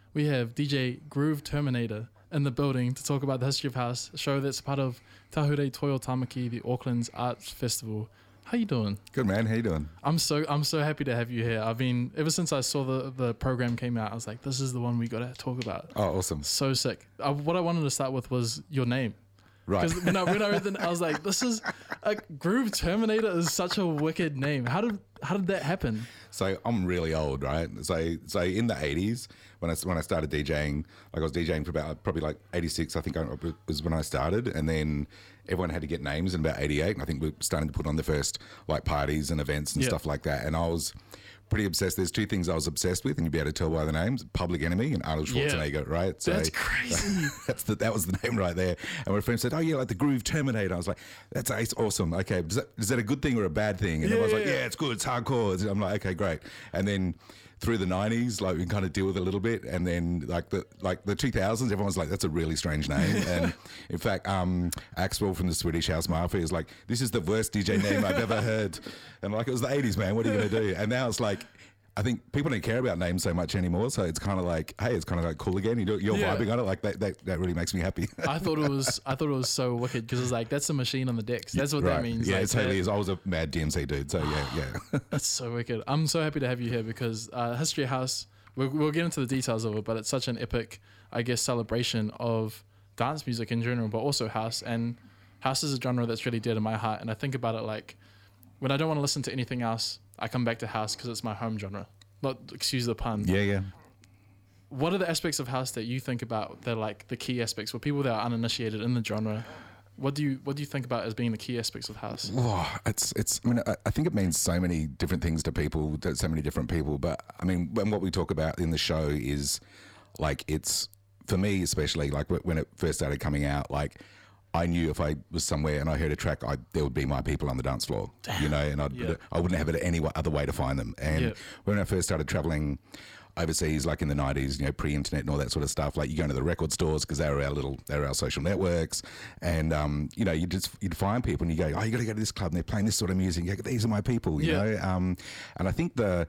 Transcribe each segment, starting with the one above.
we have DJ Groove Terminator in the building to talk about the history of house, a show that's part of Tahure Toyo Tamaki, the Auckland's Arts Festival. How you doing? Good, man. How you doing? I'm so happy to have you here. I've been, ever since I saw the program came out, I was like, this is the one we got to talk about. Oh, awesome. So sick. What I wanted to start with was your name. Right. Because when I read it, I was like, this is a Groove Terminator is such a wicked name. How did that happen? So I'm really old, right? So in the 80s, when I started DJing, like I was DJing for about probably like 86, I think was when I started, and then everyone had to get names in about 88, and I think we were starting to put on the first like parties and events and stuff like that, and I was pretty obsessed. There's two things I was obsessed with, and you'd be able to tell by the names: Public Enemy and Arnold Schwarzenegger, right? So that's crazy. that was the name right there. And my friend said, "Oh yeah, like the Groove Terminator." I was like, "That's awesome. Okay, is that a good thing or a bad thing?" And I was like, "Yeah, it's good. It's hardcore." I'm like, "Okay, great." And then through the 90s, like we can kind of deal with it a little bit, and then like the 2000s, everyone's like, "That's a really strange name." And in fact, Axwell from the Swedish House Mafia is like, "This is the worst DJ name I've ever heard." And like, it was the 80s, man. What are you going to do? And now it's like, I think people don't care about names so much anymore, so it's kind of like, hey, it's kind of like cool again. You're vibing on it, like that really makes me happy. I thought it was so wicked because it's like, that's a machine on the decks. That's what that means. Yeah, like, it totally is. I was a mad DMC dude, so yeah. That's so wicked. I'm so happy to have you here because History House, we'll get into the details of it, but it's such an epic, I guess, celebration of dance music in general, but also house. And house is a genre that's really dear to my heart. And I think about it like, when I don't want to listen to anything else, I come back to house because it's my home genre. Not, excuse the pun. Yeah. What are the aspects of house that you think about that are like the key aspects for people that are uninitiated in the genre? What do you think about as being the key aspects of house? Oh, it's. I mean, I think it means so many different things to people, to so many different people. But I mean, when what we talk about in the show is like, it's for me especially, like when it first started coming out, like, I knew if I was somewhere and I heard a track, there would be my people on the dance floor. Damn. You know, and I wouldn't have it any other way to find them. And when I first started traveling overseas, like in the 90s, you know, pre-internet and all that sort of stuff, like you go into the record stores because they were our social networks, and you know, you'd find people and you go, oh, you got to go to this club and they're playing this sort of music. You go, these are my people, you know. And I think the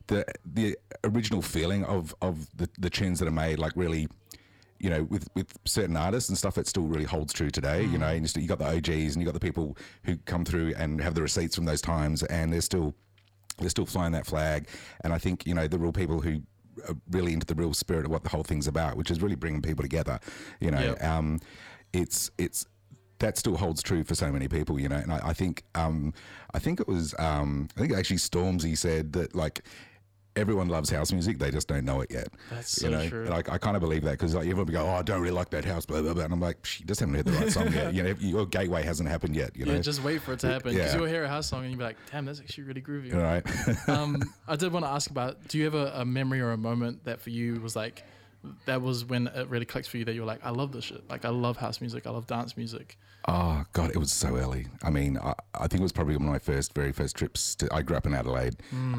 original feeling of the tunes that are made, like really, you know, with certain artists and stuff, it still really holds true today. You know, and you got the OGs and you got the people who come through and have the receipts from those times, and they're still flying that flag. And I think, you know, the real people who are really into the real spirit of what the whole thing's about, which is really bringing people together. You know, it's that still holds true for so many people. You know, and I think it was I think actually Stormzy said that, like, everyone loves house music, they just don't know it yet. That's so true. And I kind of believe that, because like everyone will go, oh, I don't really like that house, blah, blah, blah. And I'm like, you just haven't heard the right song yet. You know, your gateway hasn't happened yet. You know? Just wait for it to happen. Because you'll hear a house song and you'll be like, damn, that's actually really groovy. Right. I did want to ask about, do you have a memory or a moment that for you was like, that was when it really clicked for you, that you were like, I love this shit. Like, I love house music. I love dance music. Oh, God, it was so early. I mean, I think it was probably one of my very first trips I grew up in Adelaide.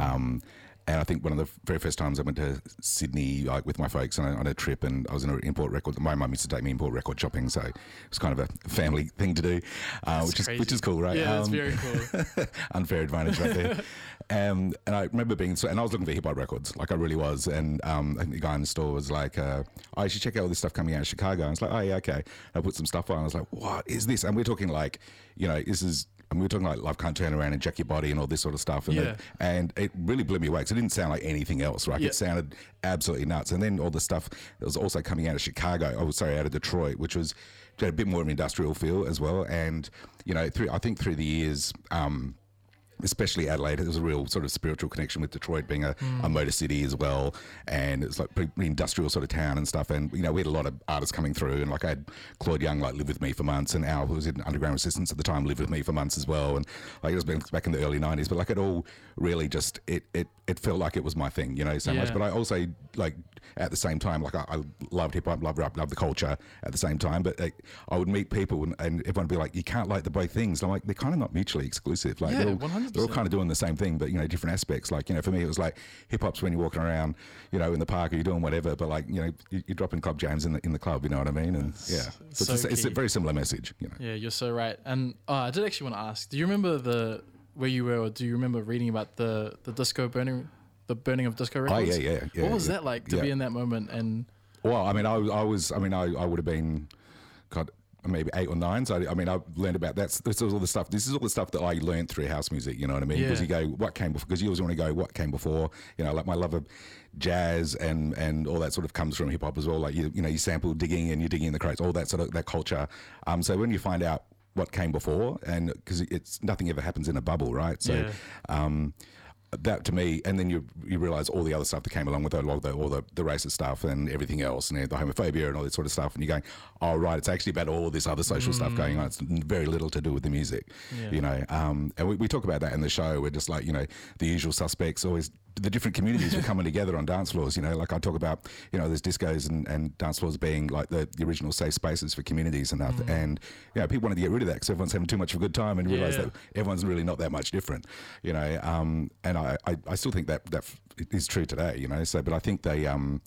And I think one of the very first times I went to Sydney, like with my folks on a trip, and I was in an import record. My mum used to take me import record shopping, so it was kind of a family thing to do, which is cool, right? Yeah, that's very cool. Unfair advantage right there. And I remember and I was looking for hip hop records, like I really was. And I think the guy in the store was like, "Oh, you should check out all this stuff coming out of Chicago." And I was like, "Oh yeah, okay." And I put some stuff on. I was like, "What is this?" And we're talking like, you know, we were talking like Love Can't Turn Around and Jack Your Body and all this sort of stuff. And it really blew me away, because it didn't sound like anything else, right? It sounded absolutely nuts. And then all the stuff that was also coming out of out of Detroit, which was had a bit more of an industrial feel as well. And, you know, through the years, especially Adelaide, there was a real sort of spiritual connection with Detroit being a motor city as well, and it's like pretty industrial sort of town and stuff. And you know, we had a lot of artists coming through, and like I had Claude Young like live with me for months, and Al, who was in Underground Resistance at the time, lived with me for months as well. And like it was back in the early 90s, but like it all really just it felt like it was my thing, you know, so much. But I also, like, at the same time, like I loved hip hop, loved rap, loved the culture at the same time. But like, I would meet people and everyone would be like, you can't like the both things. And I'm like, they're kind of not mutually exclusive. Like they're all kind of doing the same thing, but you know, different aspects. Like, you know, for me it was like hip hop's when you're walking around, you know, in the park or you're doing whatever, but like, you know, you're dropping club jams in the club, you know what I mean? And it's a very similar message, you know. Yeah, you're so right. And I did actually want to ask, do you remember where you were, or do you remember reading about the disco burning the burning of disco Oh records. yeah. What was that like to Yeah. be in that moment? And Well, I mean, I would have been, God, maybe 8 or 9. So I mean, I learned about that. This is all the stuff. This is all the stuff that I learned through house music. You know what I mean? Yeah. Because you go, what came before? Because you always want to go, what came before? You know, like my love of jazz and all that sort of comes from hip hop as well. Like you know, you sample digging and you're digging in the crates, all that sort of that culture. So when you find out what came before, and because it's nothing ever happens in a bubble, right? So. Yeah. That to me, and then you realize all the other stuff that came along with it, all the racist stuff and everything else, and the homophobia and all this sort of stuff, and you're going, oh right, it's actually about all this other social stuff going on. It's very little to do with the music, you know. And we talk about that in the show. We're just like, you know, the usual suspects, always the different communities were coming together on dance floors. You know, like I talk about, you know, there's discos and dance floors being like the original safe spaces for communities and that. And you know, people wanted to get rid of that because everyone's having too much of a good time and realize that everyone's really not that much different. You know, and I still think that is true today. You know, so but I think they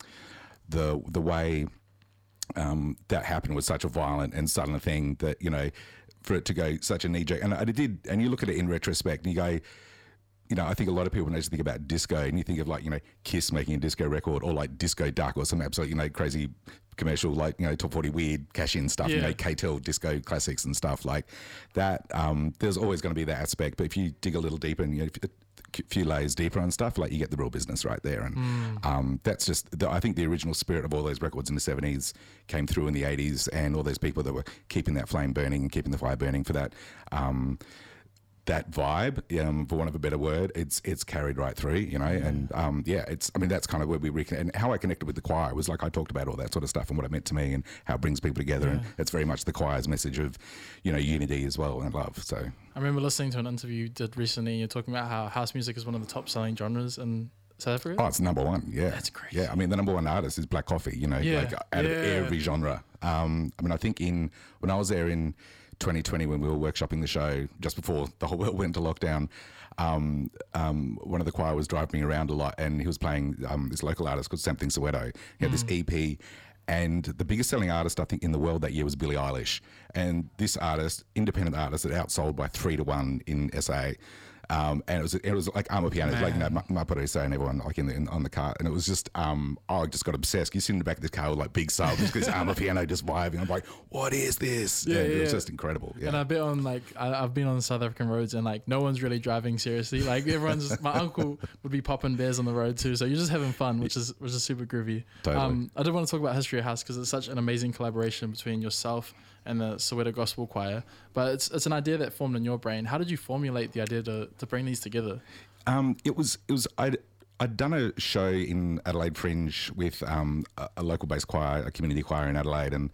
the way that happened was such a violent and sudden thing that, you know, for it to go such a knee jerk, and it did. And you look at it in retrospect and you go, you know, I think a lot of people need to think about disco and you think of like, you know, Kiss making a disco record or like Disco Duck or some absolute, you know, crazy commercial, like, you know, top 40 weird cash-in stuff, you know, K-Tel disco classics and stuff like that. There's always going to be that aspect, but if you dig a little deeper and, you know, a few layers deeper on stuff, like you get the real business right there. And that's just, I think the original spirit of all those records in the 70s came through in the 80s, and all those people that were keeping that flame burning and keeping the fire burning for that, that vibe, for want of a better word, it's carried right through, you know, and it's, I mean, that's kind of where we reconnect, and how I connected with the choir was like I talked about all that sort of stuff and what it meant to me and how it brings people together, and it's very much the choir's message of, you know, unity as well and love. So I remember listening to an interview you did recently, and you're talking about how house music is one of the top selling genres in South Africa. Oh, it's number one. Yeah, that's crazy. Yeah, I mean, the number one artist is Black Coffee. You know, like out of every genre. I mean, I think when I was there in 2020 when we were workshopping the show just before the whole world went to lockdown, one of the choir was driving me around a lot, and he was playing this local artist called Something Soweto. He had this EP, and the biggest selling artist I think in the world that year was Billie Eilish, and this artist, independent artist, had outsold by 3-1 in SA. And it was like Amapiano, like, you know, Maparese and everyone like on the car, and it was just I just got obsessed. You sit in the back of the car with like big subs because Amapiano just vibing. I'm like, what is this? It was just incredible. Yeah. And I've been on I've been on South African roads, and like no one's really driving seriously. Like everyone's just, my uncle would be popping bears on the road too, so you're just having fun, which is super groovy. Totally. I did want to talk about History of House because it's such an amazing collaboration between yourself and the Soweto Gospel Choir, but it's an idea that formed in your brain. How did you formulate the idea to bring these together? It was I'd done a show in Adelaide Fringe with a local based choir, a community choir in Adelaide, and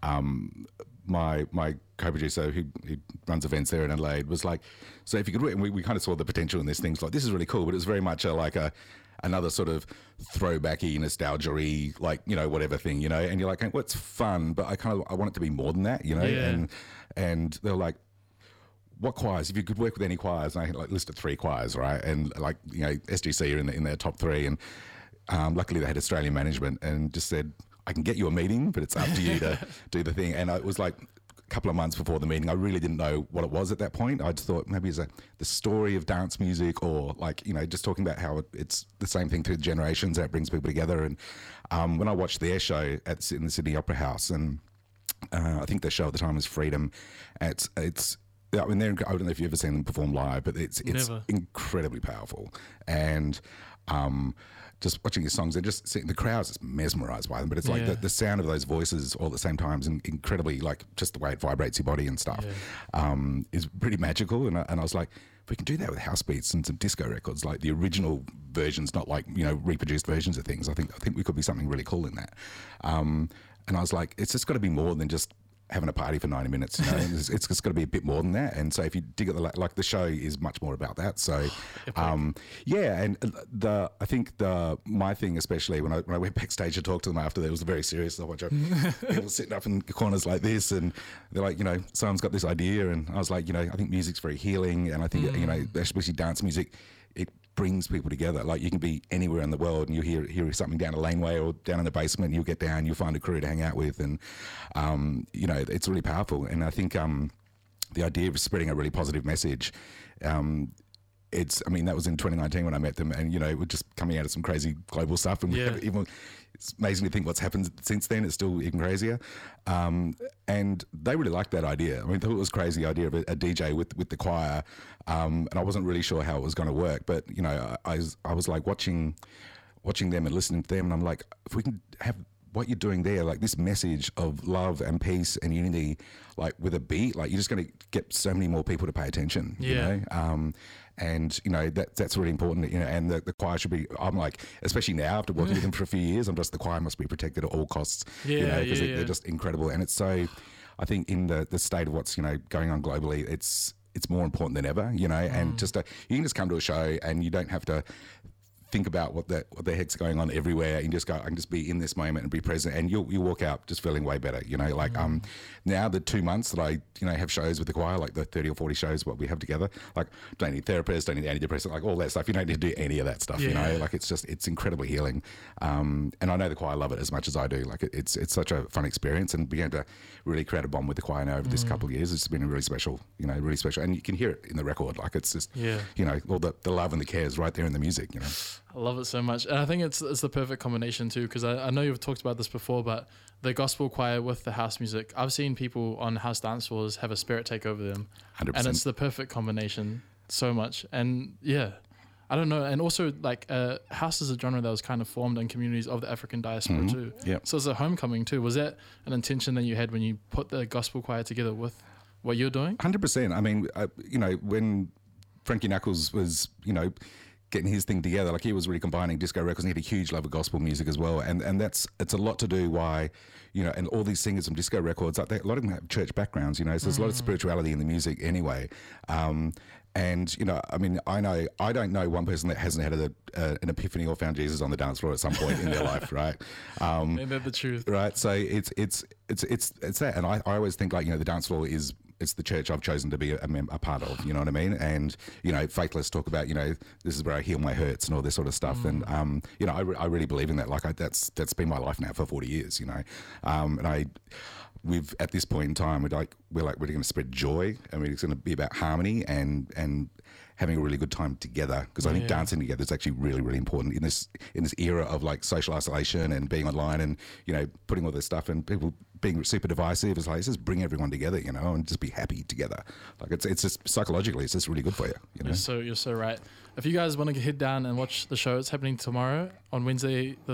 my co-producer who runs events there in Adelaide was like, so if you could work, and we kind of saw the potential in this thing, like this is really cool, but it was very much another sort of throwbacky, nostalgia-y, like, you know, whatever thing, you know, and you're like, well, it's fun, but I want it to be more than that, you know, and they're like, what choirs? If you could work with any choirs, and I like listed 3 choirs, right, and like, you know, SGC are in their top 3, and luckily they had Australian management and just said, I can get you a meeting, but it's up to you to do the thing. And it was like a couple of months before the meeting, I really didn't know what it was at that point. I just thought maybe it's the story of dance music, or like, you know, just talking about how it's the same thing through generations, that brings people together. And when I watched their show in the Sydney Opera House, and I think their show at the time was Freedom, it's I mean, I don't know if you've ever seen them perform live, but it's incredibly powerful. And just watching his songs, and just seeing the crowd's just mesmerized by them. But it's like the sound of those voices all at the same time is incredibly, like, just the way it vibrates your body and stuff is pretty magical. And I was like, if we can do that with house beats and some disco records, like the original versions, not like, you know, reproduced versions of things, I think we could be something really cool in that. And I was like, it's just got to be more than just having a party for 90 minutes, you know. It's just got to be a bit more than that. And so if you dig at the show is much more about that. So and I think my thing, especially when I went backstage to talk to them after, it was very serious. I watch people sitting up in corners like this, and they're like, you know, someone's got this idea, and I was like, you know, I think music's very healing, and I think you know, especially dance music, it brings people together. Like, you can be anywhere in the world and you hear something down a laneway or down in the basement, and you'll get down, you'll find a crew to hang out with, and you know, it's really powerful. And I think the idea of spreading a really positive message, it's, I mean, that was in 2019 when I met them, and, you know, we're just coming out of some crazy global stuff, and we have even, it's amazing to think what's happened since then. It's still even crazier. And they really liked that idea. I mean, I thought it was crazy idea of a DJ with the choir. And I wasn't really sure how it was going to work, but, you know, I was like watching them and listening to them, and I'm like, if we can have what you're doing there, like this message of love and peace and unity, like with a beat, like you're just going to get so many more people to pay attention, you know? And, you know, that's really important, you know, and the choir should be, I'm like, especially now after working with them for a few years, I'm just, the choir must be protected at all costs, you know, because they're just incredible. And it's so, I think in the state of what's, you know, going on globally, it's more important than ever, you know, and just, you can just come to a show and you don't have to think about what the heck's going on everywhere, and just go, I can just be in this moment and be present, and you'll walk out just feeling way better, you know. Like now the 2 months that I, you know, have shows with the choir, like the 30 or 40 shows what we have together, like don't need therapists, don't need antidepressants, like all that stuff. You don't need to do any of that stuff, you know. Like it's incredibly healing, and I know the choir love it as much as I do. Like it's such a fun experience, and began to really create a bond with the choir now over this couple of years. It's been really special, you know, really special, and you can hear it in the record. Like it's just, you know, all the love and the care is right there in the music, you know. I love it so much, and I think it's the perfect combination too, because I know you've talked about this before, but the gospel choir with the house music, I've seen people on house dance floors have a spirit take over them, 100%. and it's the perfect combination so much. And I don't know, and also like house is a genre that was kind of formed in communities of the African diaspora too. So it's a homecoming too. Was that an intention that you had when you put the gospel choir together with what you're doing? 100%. I mean, you know, when Frankie Knuckles was, you know, getting his thing together, like he was really combining disco records, and he had a huge love of gospel music as well, and it's a lot to do why, you know, and all these singers from disco records, like a lot of them have church backgrounds, you know, so there's a lot of spirituality in the music anyway. And, you know, I mean, I don't know one person that hasn't had an epiphany or found Jesus on the dance floor at some point in their life, right? Ain't that the truth? Right. So it's that, and I always think, like, you know, the dance floor it's the church I've chosen to be a part of, you know what I mean? And, you know, Faithless talk about, you know, this is where I heal my hurts and all this sort of stuff. And, you know, I really believe in that. Like that's been my life now for 40 years, you know? And we've, at this point in time, we're going to spread joy, and it's going to be about harmony and having a really good time together, because I think dancing together is actually really, really important in this era of like social isolation and being online and, you know, putting all this stuff, and people being super divisive. It's like, let's just bring everyone together, you know, and just be happy together. Like it's just psychologically, it's just really good for you, you know. You're so right. If you guys want to head down and watch the show, it's happening tomorrow on Wednesday, the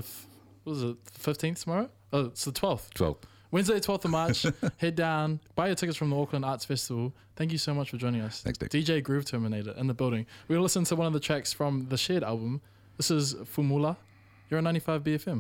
15th tomorrow? Oh, it's the 12th. Wednesday, 12th of March. Head down, buy your tickets from the Auckland Arts Festival. Thank you so much for joining us. Thanks, Dick. DJ Groove Terminator in the building. We're going to listen to one of the tracks from the Shared album. This is Fumula. You're on 95 BFM.